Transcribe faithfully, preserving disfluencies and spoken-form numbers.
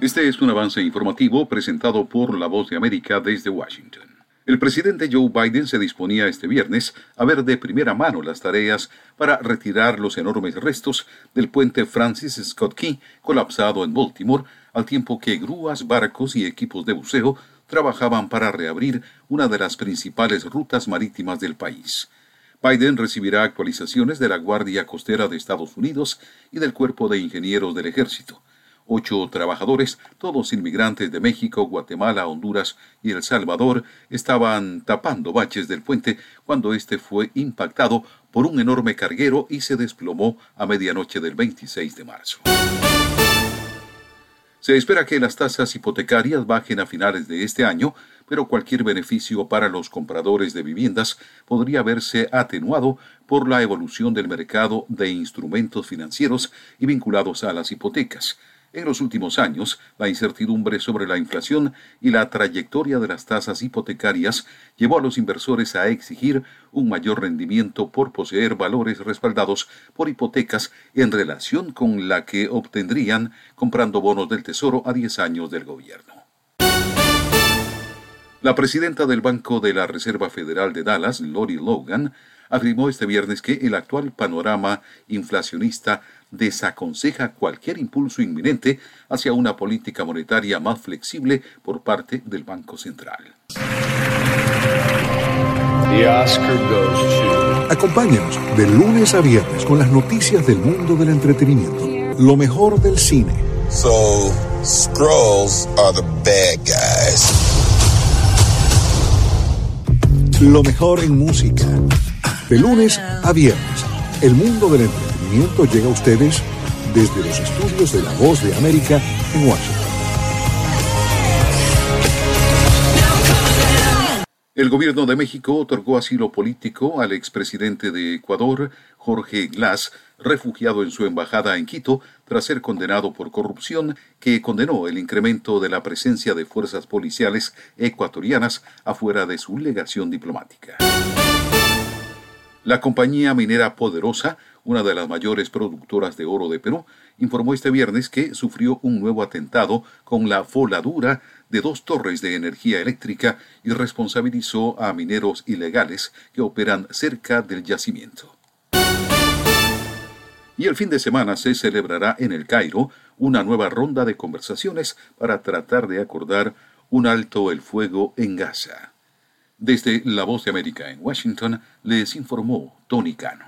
Este es un avance informativo presentado por La Voz de América desde Washington. El presidente Joe Biden se disponía este viernes a ver de primera mano las tareas para retirar los enormes restos del puente Francis Scott Key colapsado en Baltimore, al tiempo que grúas, barcos y equipos de buceo trabajaban para reabrir una de las principales rutas marítimas del país. Biden recibirá actualizaciones de la Guardia Costera de Estados Unidos y del Cuerpo de Ingenieros del Ejército. Ocho trabajadores, todos inmigrantes de México, Guatemala, Honduras y El Salvador, estaban tapando baches del puente cuando este fue impactado por un enorme carguero y se desplomó a medianoche del veintiséis de marzo. Se espera que las tasas hipotecarias bajen a finales de este año, pero cualquier beneficio para los compradores de viviendas podría verse atenuado por la evolución del mercado de instrumentos financieros y vinculados a las hipotecas. En los últimos años, la incertidumbre sobre la inflación y la trayectoria de las tasas hipotecarias llevó a los inversores a exigir un mayor rendimiento por poseer valores respaldados por hipotecas en relación con la que obtendrían comprando bonos del Tesoro a diez años del gobierno. La presidenta del Banco de la Reserva Federal de Dallas, Lori Logan, afirmó este viernes que el actual panorama inflacionista desaconseja cualquier impulso inminente hacia una política monetaria más flexible por parte del Banco Central. The Oscar goes to... Acompáñanos de lunes a viernes con las noticias del mundo del entretenimiento. Lo mejor del cine. So, Skrulls are the bad guys. Lo mejor en música. De lunes a viernes, el mundo del entretenimiento llega a ustedes desde los estudios de La Voz de América en Washington. El gobierno de México otorgó asilo político al expresidente de Ecuador, Jorge Glass, refugiado en su embajada en Quito tras ser condenado por corrupción, que condenó el incremento de la presencia de fuerzas policiales ecuatorianas afuera de su legación diplomática. La compañía minera Poderosa, una de las mayores productoras de oro de Perú, informó este viernes que sufrió un nuevo atentado con la voladura de dos torres de energía eléctrica y responsabilizó a mineros ilegales que operan cerca del yacimiento. Y el fin de semana se celebrará en El Cairo una nueva ronda de conversaciones para tratar de acordar un alto el fuego en Gaza. Desde La Voz de América en Washington, les informó Tony Cano.